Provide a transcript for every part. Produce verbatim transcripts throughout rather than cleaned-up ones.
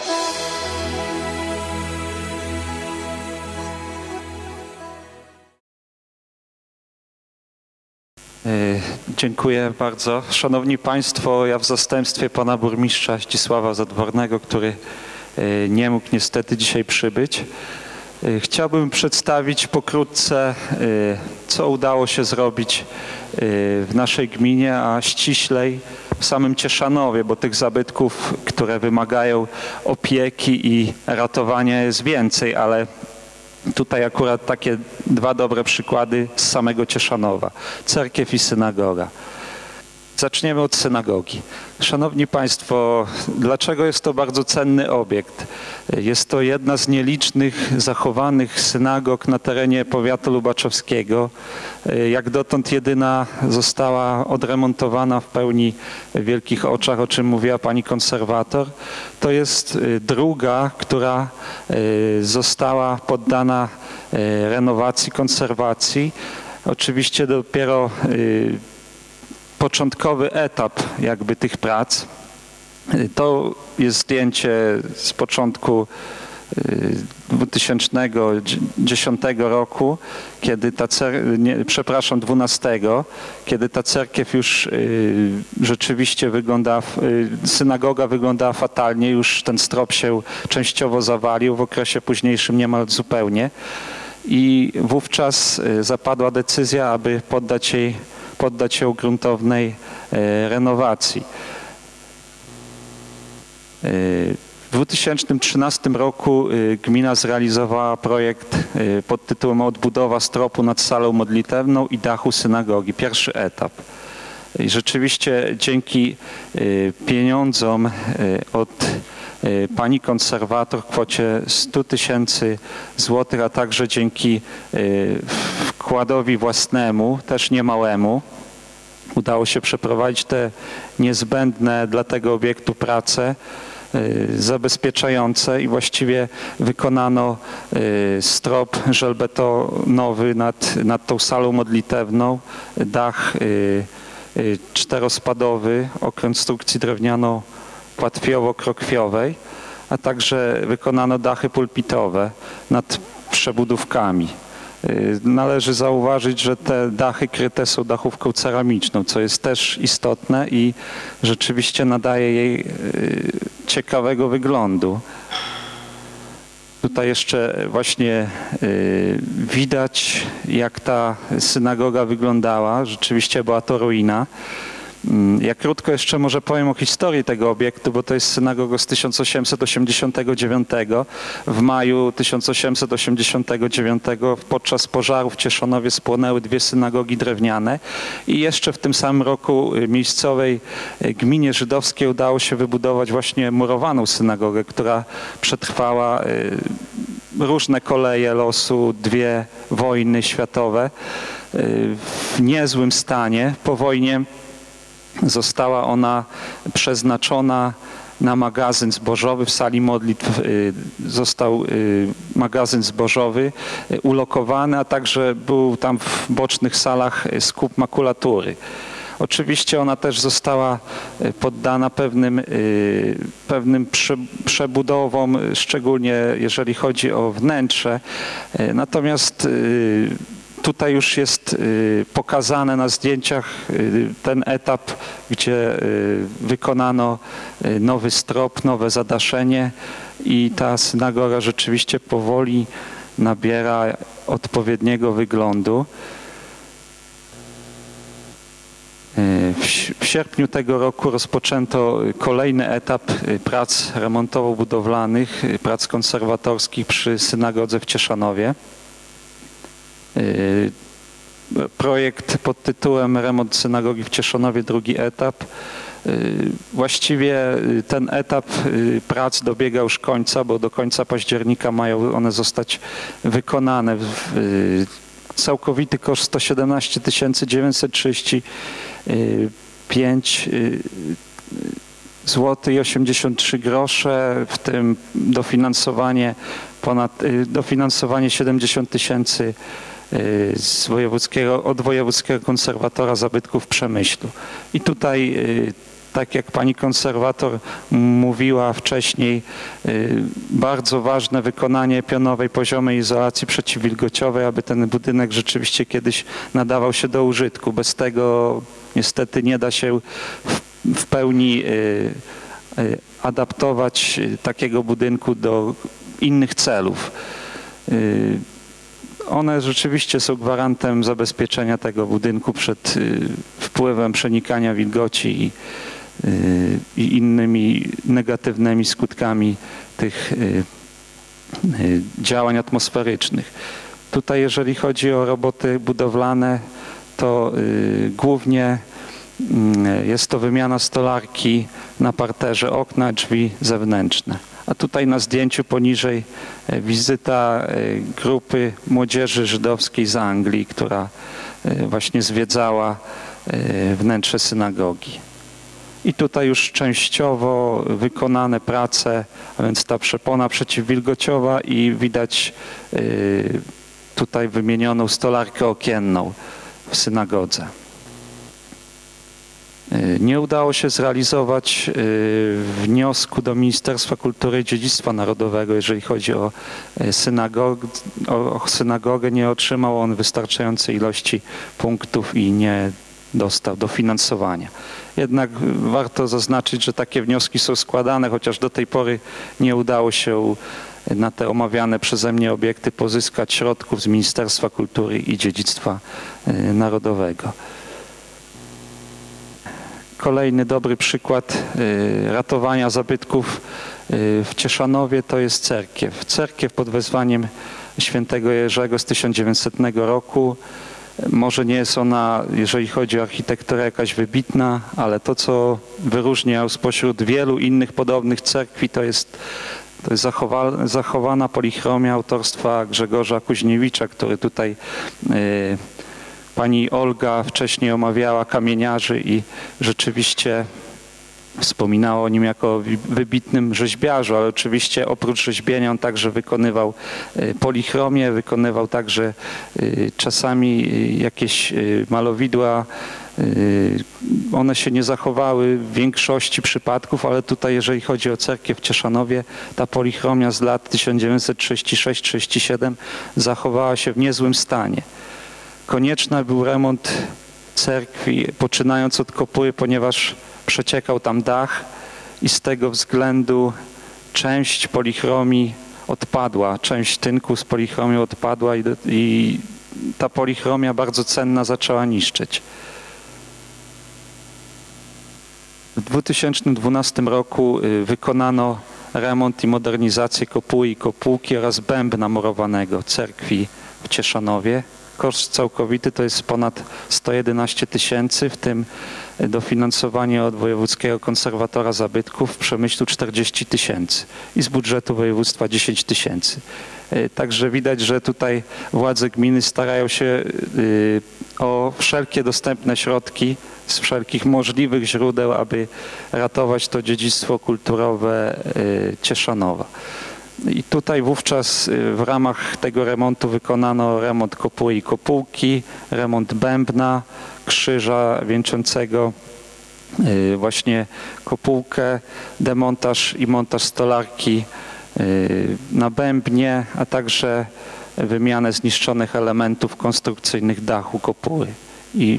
Dziękuję bardzo. Szanowni Państwo, ja w zastępstwie pana burmistrza Zdzisława Zadwornego, który nie mógł niestety dzisiaj przybyć, chciałbym przedstawić pokrótce, co udało się zrobić w naszej gminie, a ściślej w samym Cieszanowie, bo tych zabytków, które wymagają opieki i ratowania jest więcej, ale tutaj akurat takie dwa dobre przykłady z samego Cieszanowa. Cerkiew i synagoga. Zaczniemy od synagogi. Szanowni Państwo, dlaczego jest to bardzo cenny obiekt? Jest to jedna z nielicznych zachowanych synagog na terenie powiatu lubaczowskiego. Jak dotąd jedyna została odremontowana w pełni w wielkich oczach, o czym mówiła pani konserwator. To jest druga, która została poddana renowacji, konserwacji. Oczywiście dopiero początkowy etap jakby tych prac. To jest zdjęcie z początku dwa tysiące dziesiątego roku, kiedy ta cer- nie, przepraszam, dwunastego, kiedy ta cerkiew już y, rzeczywiście wygląda, y, synagoga wyglądała fatalnie, już ten strop się częściowo zawalił, w okresie późniejszym niemal zupełnie. I wówczas y, zapadła decyzja, aby poddać jej poddać ją gruntownej e, renowacji. E, w dwa tysiące trzynastym roku e, gmina zrealizowała projekt e, pod tytułem Odbudowa stropu nad salą modlitewną i dachu synagogi. Pierwszy etap. I rzeczywiście dzięki e, pieniądzom e, od e, pani konserwator w kwocie stu tysięcy złotych, a także dzięki e, wkładowi własnemu, też niemałemu, udało się przeprowadzić te niezbędne dla tego obiektu prace y, zabezpieczające i właściwie wykonano y, strop żelbetonowy nad, nad tą salą modlitewną, dach y, y, czterospadowy o konstrukcji drewniano-płatwiowo-krokwiowej, a także wykonano dachy pulpitowe nad przebudówkami. Należy zauważyć, że te dachy kryte są dachówką ceramiczną, co jest też istotne i rzeczywiście nadaje jej ciekawego wyglądu. Tutaj jeszcze właśnie widać, jak ta synagoga wyglądała. Rzeczywiście była to ruina. Ja krótko jeszcze może powiem o historii tego obiektu, bo to jest synagoga z tysiąc osiemset osiemdziesiątego dziewiątego. W maju tysiąc osiemset osiemdziesiątego dziewiątego podczas pożaru w Cieszanowie spłonęły dwie synagogi drewniane i jeszcze w tym samym roku miejscowej gminie żydowskiej udało się wybudować właśnie murowaną synagogę, która przetrwała różne koleje losu, dwie wojny światowe w niezłym stanie. Po wojnie została ona przeznaczona na magazyn zbożowy. W sali modlitw został magazyn zbożowy ulokowany, a także był tam w bocznych salach skup makulatury. Oczywiście ona też została poddana pewnym, pewnym przebudowom, szczególnie jeżeli chodzi o wnętrze. Natomiast tutaj już jest pokazane na zdjęciach ten etap, gdzie wykonano nowy strop, nowe zadaszenie i ta synagoga rzeczywiście powoli nabiera odpowiedniego wyglądu. W sierpniu tego roku rozpoczęto kolejny etap prac remontowo-budowlanych, prac konserwatorskich przy synagodze w Cieszanowie. Projekt pod tytułem Remont synagogi w Cieszanowie, drugi etap. Właściwie ten etap prac dobiega już końca, bo do końca października mają one zostać wykonane. Całkowity koszt sto siedemnaście tysięcy dziewięćset trzydzieści pięć złotych i osiemdziesiąt trzy grosze, w tym dofinansowanie ponad dofinansowanie siedemdziesiąt tysięcy z wojewódzkiego, od wojewódzkiego konserwatora zabytków w Przemyślu. I tutaj tak jak pani konserwator mówiła wcześniej, bardzo ważne wykonanie pionowej poziomej izolacji przeciwwilgociowej, aby ten budynek rzeczywiście kiedyś nadawał się do użytku. Bez tego niestety nie da się w, w pełni adaptować takiego budynku do innych celów. One rzeczywiście są gwarantem zabezpieczenia tego budynku przed wpływem przenikania wilgoci i, i innymi negatywnymi skutkami tych działań atmosferycznych. Tutaj jeżeli chodzi o roboty budowlane, to głównie jest to wymiana stolarki na parterze, okna, drzwi zewnętrzne. A tutaj na zdjęciu poniżej wizyta grupy młodzieży żydowskiej z Anglii, która właśnie zwiedzała wnętrze synagogi. I tutaj już częściowo wykonane prace, a więc ta przepona przeciwwilgociowa i widać tutaj wymienioną stolarkę okienną w synagodze. Nie udało się zrealizować wniosku do Ministerstwa Kultury i Dziedzictwa Narodowego, jeżeli chodzi o synagogę. O synagogę nie otrzymał on wystarczającej ilości punktów i nie dostał dofinansowania. Jednak warto zaznaczyć, że takie wnioski są składane, chociaż do tej pory nie udało się na te omawiane przeze mnie obiekty pozyskać środków z Ministerstwa Kultury i Dziedzictwa Narodowego. Kolejny dobry przykład ratowania zabytków w Cieszanowie to jest cerkiew. Cerkiew pod wezwaniem świętego Jerzego z tysiąc dziewięćsetnego roku. Może nie jest ona, jeżeli chodzi o architekturę, jakaś wybitna, ale to, co wyróżnia ją spośród wielu innych podobnych cerkwi, to jest, to jest zachowa, zachowana polichromia autorstwa Grzegorza Kuźniewicza, który tutaj y, pani Olga wcześniej omawiała, kamieniarzy, i rzeczywiście wspominała o nim jako wybitnym rzeźbiarzu, ale oczywiście oprócz rzeźbienia on także wykonywał polichromię, wykonywał także czasami jakieś malowidła. One się nie zachowały w większości przypadków, ale tutaj, jeżeli chodzi o cerkiew w Cieszanowie, ta polichromia z lat tysiąc dziewięćset trzydziestego szóstego trzydziestego siódmego zachowała się w niezłym stanie. Konieczny był remont cerkwi, poczynając od kopuły, ponieważ przeciekał tam dach i z tego względu część polichromii odpadła, część tynku z polichromii odpadła i, i ta polichromia bardzo cenna zaczęła niszczyć. W dwa tysiące dwunastym roku wykonano remont i modernizację kopuły i kopułki oraz bębna murowanego cerkwi w Cieszanowie. Koszt całkowity to jest ponad sto jedenaście tysięcy, w tym dofinansowanie od Wojewódzkiego Konserwatora Zabytków w Przemyślu czterdzieści tysięcy i z budżetu województwa dziesięć tysięcy. Także widać, że tutaj władze gminy starają się o wszelkie dostępne środki z wszelkich możliwych źródeł, aby ratować to dziedzictwo kulturowe Cieszanowa. I tutaj wówczas w ramach tego remontu wykonano remont kopuły i kopułki, remont bębna, krzyża wieńczącego właśnie kopułkę, demontaż i montaż stolarki na bębnie, a także wymianę zniszczonych elementów konstrukcyjnych dachu kopuły. I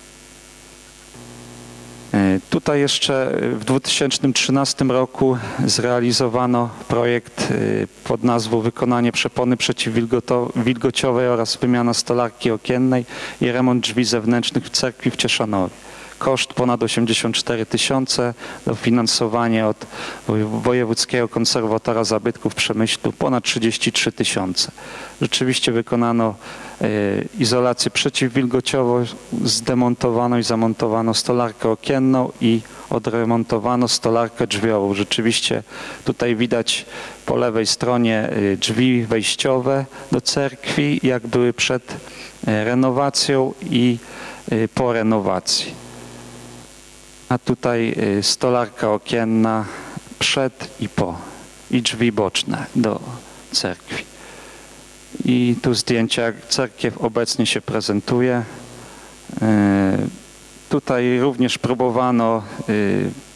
tutaj jeszcze w dwa tysiące trzynastym roku zrealizowano projekt pod nazwą Wykonanie przepony przeciwwilgociowej oraz wymiana stolarki okiennej i remont drzwi zewnętrznych w cerkwi w Cieszanowie. Koszt ponad osiemdziesiąt cztery tysiące, dofinansowanie od Wojewódzkiego Konserwatora Zabytków w Przemyślu ponad trzydzieści trzy tysiące. Rzeczywiście wykonano izolację przeciwwilgociową, zdemontowano i zamontowano stolarkę okienną i odremontowano stolarkę drzwiową. Rzeczywiście tutaj widać po lewej stronie drzwi wejściowe do cerkwi, jak były przed renowacją i po renowacji. A tutaj stolarka okienna przed i po, i drzwi boczne do cerkwi. I tu zdjęcia, jak cerkiew obecnie się prezentuje. Tutaj również próbowano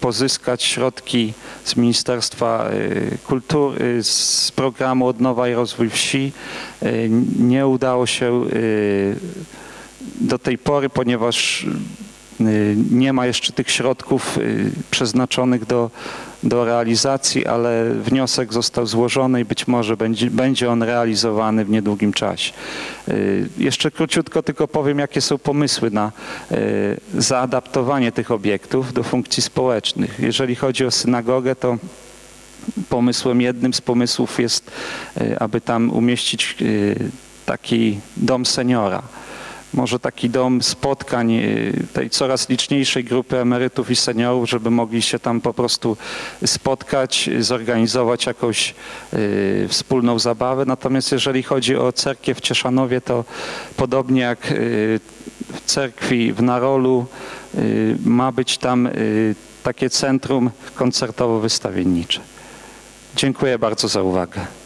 pozyskać środki z Ministerstwa Kultury, z programu Odnowa i Rozwój Wsi. Nie udało się do tej pory, ponieważ nie ma jeszcze tych środków przeznaczonych do, do realizacji, ale wniosek został złożony i być może będzie, będzie on realizowany w niedługim czasie. Jeszcze króciutko tylko powiem, jakie są pomysły na zaadaptowanie tych obiektów do funkcji społecznych. Jeżeli chodzi o synagogę, to pomysłem, jednym z pomysłów jest, aby tam umieścić taki dom seniora. Może taki dom spotkań tej coraz liczniejszej grupy emerytów i seniorów, żeby mogli się tam po prostu spotkać, zorganizować jakąś y, wspólną zabawę. Natomiast jeżeli chodzi o cerkiew w Cieszanowie, to podobnie jak y, w cerkwi w Narolu y, ma być tam y, takie centrum koncertowo-wystawiennicze. Dziękuję bardzo za uwagę.